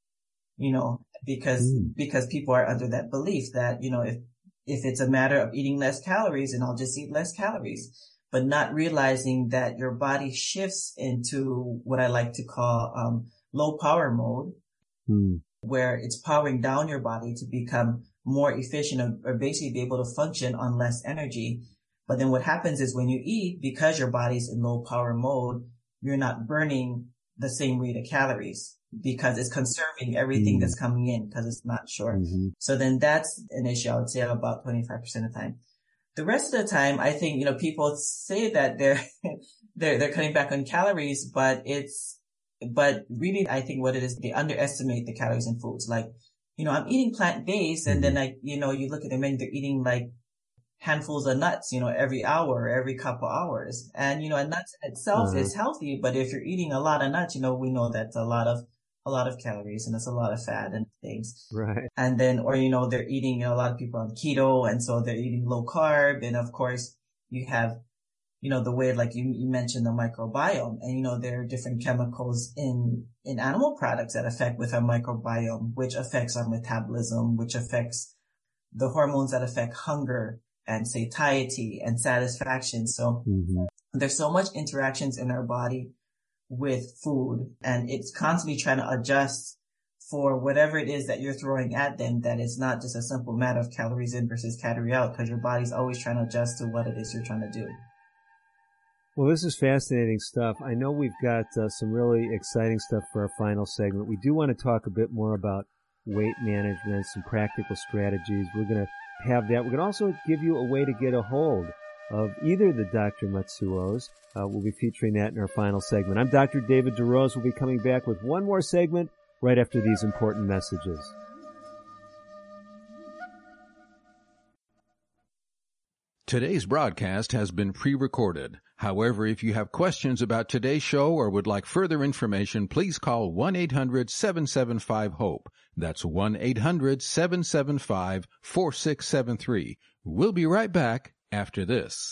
because people are under that belief that, if it's a matter of eating less calories, and I'll just eat less calories, but not realizing that your body shifts into what I like to call, low power mode, where it's powering down your body to become more efficient, or basically be able to function on less energy. But then what happens is when you eat, because your body's in low power mode, you're not burning the same rate of calories, because it's conserving everything that's coming in, because it's not short. So then that's an issue, I would say, about 25% of the time. The rest of the time, I think, people say that they're cutting back on calories, but really, I think what it is, they underestimate the calories in foods. Like, I'm eating plant-based, and then you look at the menu, they're eating like handfuls of nuts, every hour, every couple hours. And, nuts in itself is healthy, but if you're eating a lot of nuts, we know that's a lot of calories, and it's a lot of fat and things. Right. And then, or, they're eating, a lot of people are on keto, and so they're eating low carb. And of course, you have, the way, like you mentioned, the microbiome, and, there are different chemicals in animal products that affect with our microbiome, which affects our metabolism, which affects the hormones that affect hunger and satiety and satisfaction. So there's so much interactions in our body with food, and it's constantly trying to adjust for whatever it is that you're throwing at them, that it's not just a simple matter of calories in versus calorie out, because your body's always trying to adjust to what it is you're trying to do. Well, this is fascinating stuff. I know we've got some really exciting stuff for our final segment. We do want to talk a bit more about weight management, some practical strategies. We're going to have that. We're going to also give you a way to get a hold of either the Dr. Matsuos. We'll be featuring that in our final segment. I'm Dr. David DeRose. We'll be coming back with one more segment right after these important messages. Today's broadcast has been pre-recorded. However, if you have questions about today's show or would like further information, please call 1-800-775-HOPE. That's 1-800-775-4673. We'll be right back after this.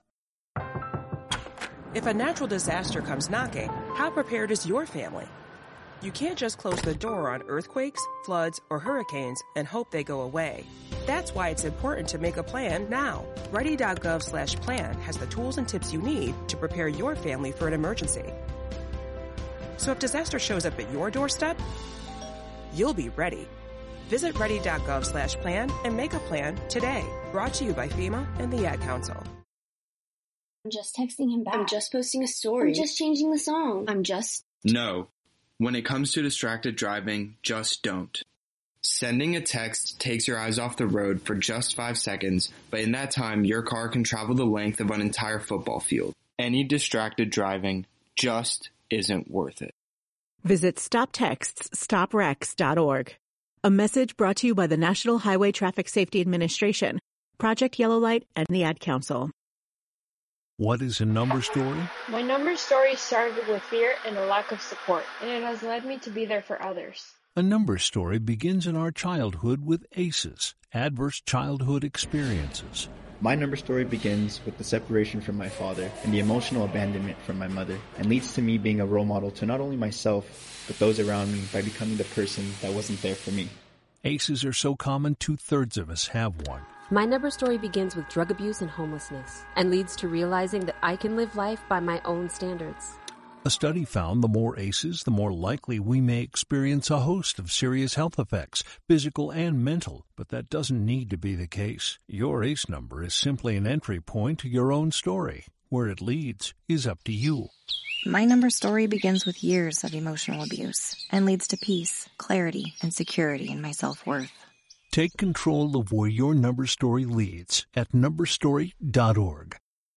If a natural disaster comes knocking, how prepared is your family? You can't just close the door on earthquakes, floods, or hurricanes and hope they go away. That's why it's important to make a plan now. Ready.gov/plan has the tools and tips you need to prepare your family for an emergency. So if disaster shows up at your doorstep, you'll be ready. Visit ready.gov/plan and make a plan today. Brought to you by FEMA and the Ad Council. I'm just texting him back. I'm just posting a story. I'm just changing the song. No. When it comes to distracted driving, just don't. Sending a text takes your eyes off the road for just 5 seconds, but in that time, your car can travel the length of an entire football field. Any distracted driving just isn't worth it. Visit StopTextsStopWrecks.org. A message brought to you by the National Highway Traffic Safety Administration, Project Yellow Light, and the Ad Council. What is a number story? My number story started with fear and a lack of support, and it has led me to be there for others. A number story begins in our childhood with ACEs, adverse childhood experiences. My number story begins with the separation from my father and the emotional abandonment from my mother, and leads to me being a role model to not only myself, but those around me by becoming the person that wasn't there for me. ACEs are so common, 2/3 of us have one. My number story begins with drug abuse and homelessness, and leads to realizing that I can live life by my own standards. A study found the more ACEs, the more likely we may experience a host of serious health effects, physical and mental, but that doesn't need to be the case. Your ACE number is simply an entry point to your own story. Where it leads is up to you. My number story begins with years of emotional abuse and leads to peace, clarity, and security in my self-worth. Take control of where your number story leads at numberstory.org.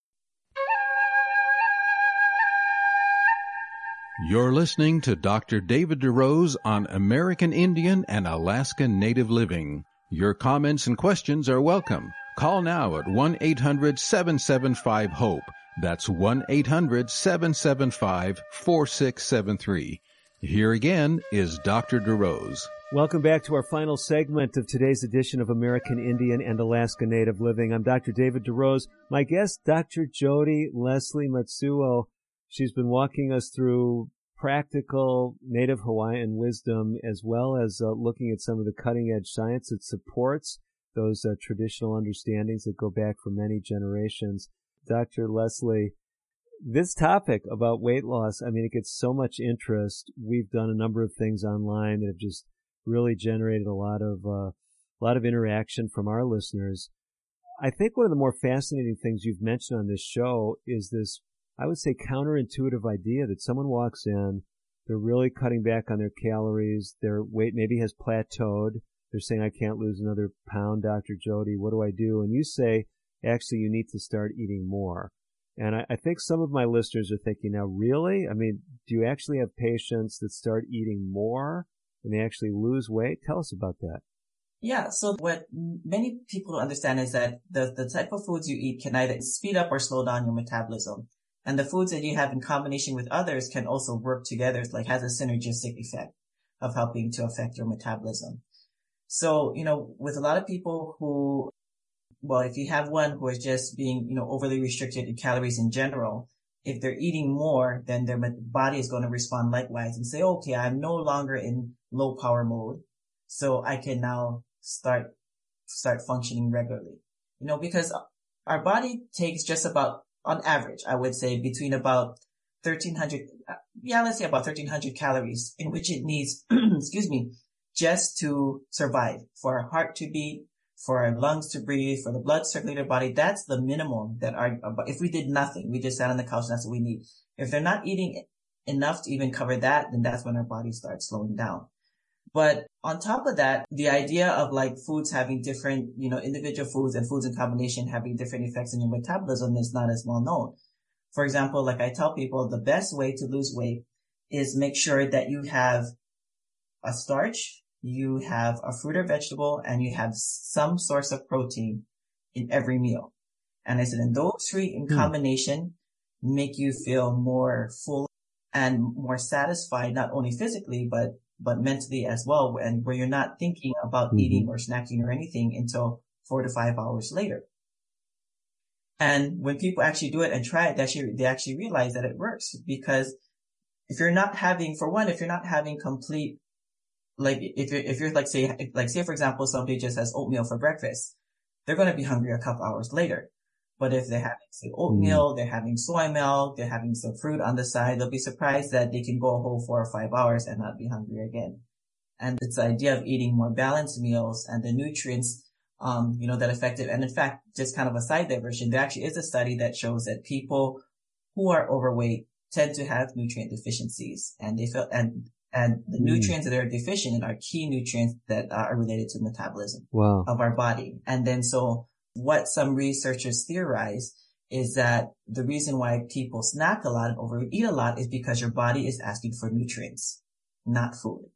You're listening to Dr. David DeRose on American Indian and Alaska Native Living. Your comments and questions are welcome. Call now at 1-800-775-HOPE. That's 1-800-775-4673. Here again is Dr. DeRose. Welcome back to our final segment of today's edition of American Indian and Alaska Native Living. I'm Dr. David DeRose. My guest, Dr. Jody Leslie Matsuo. She's been walking us through practical Native Hawaiian wisdom, as well as looking at some of the cutting-edge science that supports those traditional understandings that go back for many generations. Dr. Leslie, this topic about weight loss, I mean, it gets so much interest. We've done a number of things online that have just really generated a lot of interaction from our listeners. I think one of the more fascinating things you've mentioned on this show is this, I would say, counterintuitive idea that someone walks in, they're really cutting back on their calories, their weight maybe has plateaued, they're saying, I can't lose another pound, Dr. Jody, what do I do? And you say, actually, you need to start eating more. And I think some of my listeners are thinking, now, really? I mean, do you actually have patients that start eating more and they actually lose weight? Tell us about that. Yeah, so what many people don't understand is that the type of foods you eat can either speed up or slow down your metabolism. And the foods that you have in combination with others can also work together, like has a synergistic effect of helping to affect your metabolism. So, with a lot of people who, well, if you have one who is just being, overly restricted in calories in general, if they're eating more, then their body is going to respond likewise and say, okay, I'm no longer in low power mode, so I can now start functioning regularly. Because our body takes just about, on average, I would say between about 1,300, let's say about 1,300 calories in which it needs, excuse me, just to survive, for our heart to beat, for our lungs to breathe, for the blood to circulate our body. That's the minimum that if we did nothing, we just sat on the couch, that's what we need. If they're not eating enough to even cover that, then that's when our body starts slowing down. But on top of that, the idea of like foods having different, individual foods and foods in combination having different effects on your metabolism is not as well known. For example, like I tell people, the best way to lose weight is make sure that you have a starch, you have a fruit or vegetable, and you have some source of protein in every meal. And I said, and those three in combination make you feel more full and more satisfied, not only physically, but mentally as well, and where you're not thinking about eating or snacking or anything until 4 to 5 hours later. And when people actually do it and try it, they actually realize that it works, because if you're not having complete, like if you're like say for example, somebody just has oatmeal for breakfast, they're going to be hungry a couple hours later. But if they're having, say, oatmeal, they're having soy milk, they're having some fruit on the side, they'll be surprised that they can go a whole 4 or 5 hours and not be hungry again. And it's the idea of eating more balanced meals and the nutrients, that affect it. And in fact, just kind of a side diversion, there actually is a study that shows that people who are overweight tend to have nutrient deficiencies, and they feel, and the nutrients that are deficient in are key nutrients that are related to metabolism of our body. And then so what some researchers theorize is that the reason why people snack a lot and overeat a lot is because your body is asking for nutrients, not food.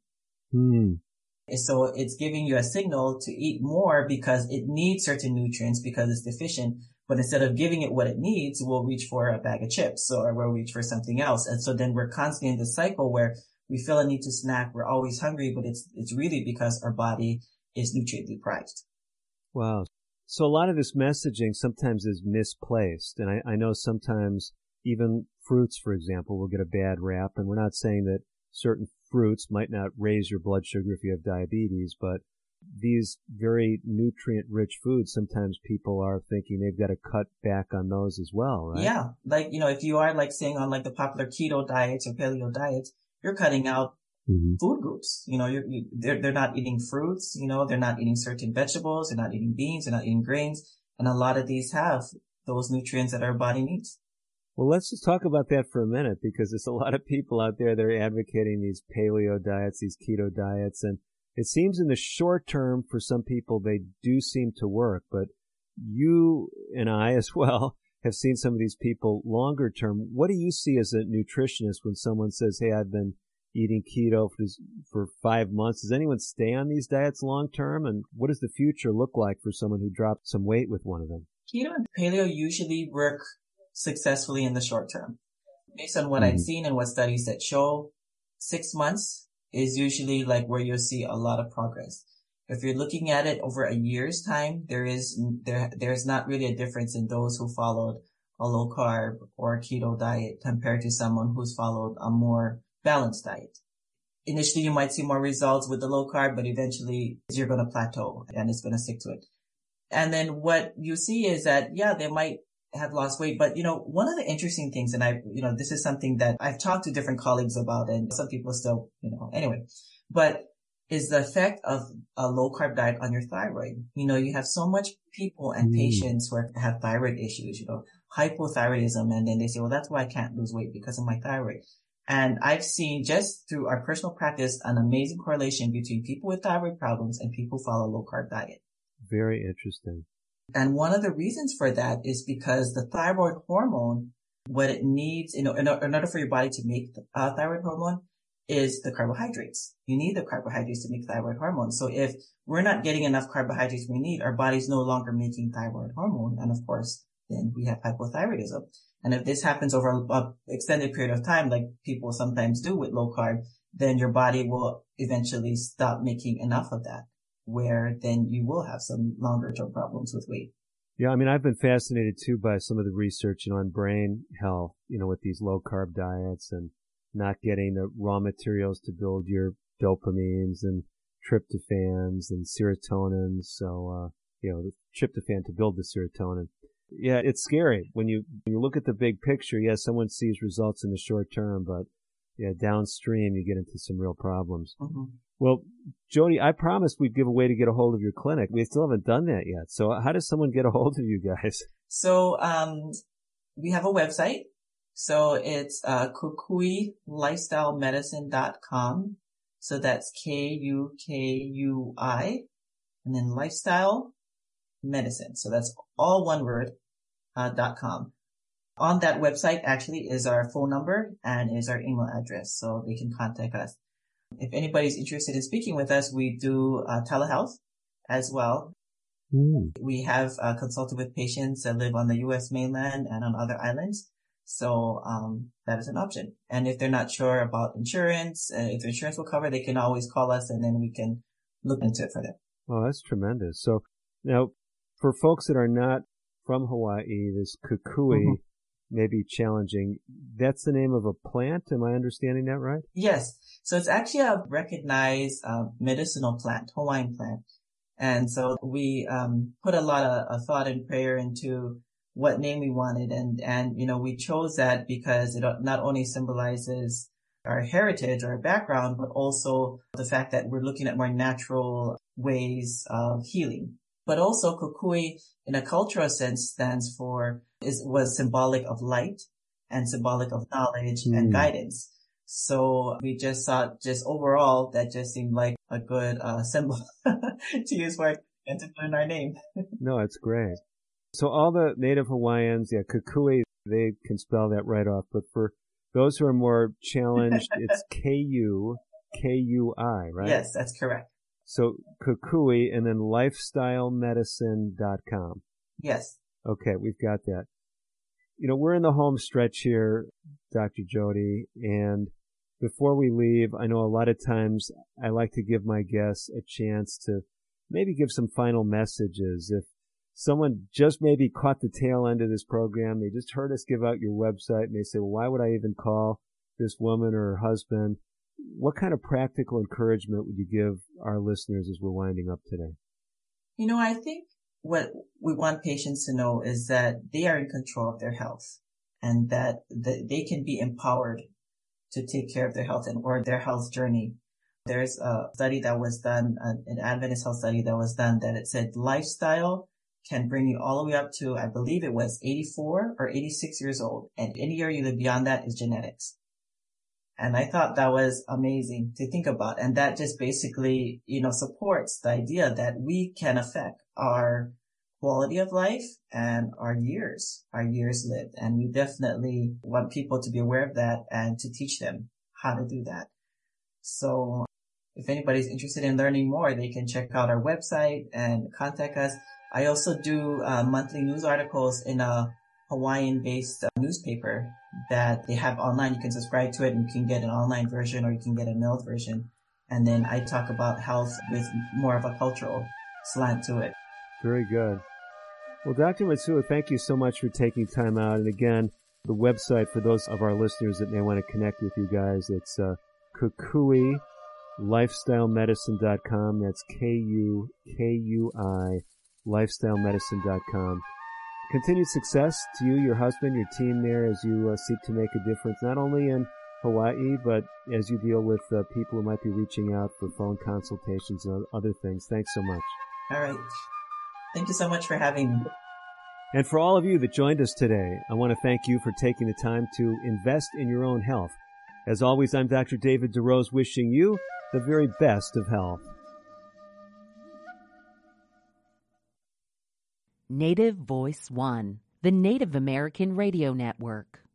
So it's giving you a signal to eat more because it needs certain nutrients because it's deficient. But instead of giving it what it needs, we'll reach for a bag of chips or we'll reach for something else. And so then we're constantly in this cycle where we feel a need to snack. We're always hungry, but it's really because our body is nutrient deprived. Wow. So a lot of this messaging sometimes is misplaced. And I know sometimes even fruits, for example, will get a bad rap. And we're not saying that certain fruits might not raise your blood sugar if you have diabetes, but these very nutrient-rich foods, sometimes people are thinking they've got to cut back on those as well, right? Yeah. Like, if you are like saying on like the popular keto diets or paleo diets, you're cutting out food groups. They're not eating fruits, they're not eating certain vegetables, they're not eating beans, they're not eating grains. And a lot of these have those nutrients that our body needs. Well, let's just talk about that for a minute, because there's a lot of people out there that are advocating these paleo diets, these keto diets, and it seems in the short term for some people they do seem to work, but you and I as well have seen some of these people longer term. What do you see as a nutritionist when someone says, hey, I've been eating keto for 5 months? Does anyone stay on these diets long term? And what does the future look like for someone who dropped some weight with one of them? Keto and paleo usually work successfully in the short term. Based on what I've seen and what studies that show, 6 months is usually like where you'll see a lot of progress. If you're looking at it over a year's time, there's not really a difference in those who followed a low carb or keto diet compared to someone who's followed a more balanced diet. Initially, you might see more results with the low carb, but eventually you're going to plateau and it's going to stick to it. And then what you see is that, they might have lost weight. But, one of the interesting things, and this is something that I've talked to different colleagues about, and some people still, anyway, but is the effect of a low carb diet on your thyroid. You have so much people and patients who have thyroid issues, hypothyroidism, and then they say, well, that's why I can't lose weight, because of my thyroid. And I've seen just through our personal practice an amazing correlation between people with thyroid problems and people who follow a low carb diet. Very interesting. And one of the reasons for that is because the thyroid hormone, what it needs, in order for your body to make thyroid hormone, is the carbohydrates. You need the carbohydrates to make thyroid hormone. So if we're not getting enough carbohydrates we need, our body's no longer making thyroid hormone. And of course, then we have hypothyroidism. And if this happens over an extended period of time, like people sometimes do with low carb, then your body will eventually stop making enough of that, where then you will have some longer term problems with weight. Yeah, I mean, I've been fascinated too by some of the research, on brain health, with these low carb diets and not getting the raw materials to build your dopamines and tryptophans and serotonins. So, the tryptophan to build the serotonin. Yeah, it's scary when you look at the big picture. Yes, someone sees results in the short term, but yeah, downstream you get into some real problems. Mm-hmm. Well, Jody, I promised we'd give a way to get a hold of your clinic. We still haven't done that yet. So how does someone get a hold of you guys? So we have a website. So it's kukuilifestylemedicine.com. So that's KUKUI and then lifestyle medicine. So that's all one word, .com. On that website actually is our phone number and is our email address. So they can contact us. If anybody's interested in speaking with us, we do telehealth as well. We have consulted with patients that live on the U.S. mainland and on other islands. So that is an option. And if they're not sure about insurance, if the insurance will cover, they can always call us and then we can look into it further. Oh, that's tremendous. So now, for folks that are not from Hawaii, this kukui may be challenging. That's the name of a plant. Am I understanding that right? Yes. So it's actually a recognized medicinal plant, Hawaiian plant. And so we put a lot of thought and prayer into what name we wanted. And you know, we chose that because it not only symbolizes our heritage, our background, but also the fact that we're looking at more natural ways of healing. But also kukui in a cultural sense was symbolic of light and symbolic of knowledge and guidance. So we just thought overall that just seemed like a good symbol to use for it and to put in our name. No, it's great. So all the native Hawaiians, kukui, they can spell that right off. But for those who are more challenged, it's KUKUI, right? Yes, that's correct. So kukui and then lifestylemedicine.com. Yes. Okay, we've got that. You know, we're in the home stretch here, Dr. Jody, and before we leave, I know a lot of times I like to give my guests a chance to maybe give some final messages. If someone just maybe caught the tail end of this program, they just heard us give out your website, and they say, well, why would I even call this woman or her husband? What kind of practical encouragement would you give our listeners as we're winding up today? You know, I think what we want patients to know is that they are in control of their health and that they can be empowered to take care of their health or their health journey. There's a study that was done, an Adventist health study that was done, that it said lifestyle can bring you all the way up to, I believe it was 84 or 86 years old. And any year you live beyond that is genetics. And I thought that was amazing to think about. And that just basically, you know, supports the idea that we can affect our quality of life and our years lived. And we definitely want people to be aware of that and to teach them how to do that. So if anybody's interested in learning more, they can check out our website and contact us. I also do monthly news articles in a Hawaiian-based newspaper that they have online. You can subscribe to it and you can get an online version or you can get a mailed version. And then I talk about health with more of a cultural slant to it. Very good. Well, Dr. Matsuo, thank you so much for taking time out. And again, the website for those of our listeners that may want to connect with you guys, it's kukui lifestylemedicine.com. That's KUKUI lifestylemedicine.com. Continued success to you, your husband, your team there as you seek to make a difference, not only in Hawaii, but as you deal with people who might be reaching out for phone consultations and other things. Thanks so much. All right. Thank you so much for having me. And for all of you that joined us today, I want to thank you for taking the time to invest in your own health. As always, I'm Dr. David DeRose, wishing you the very best of health. Native Voice One, the Native American Radio Network.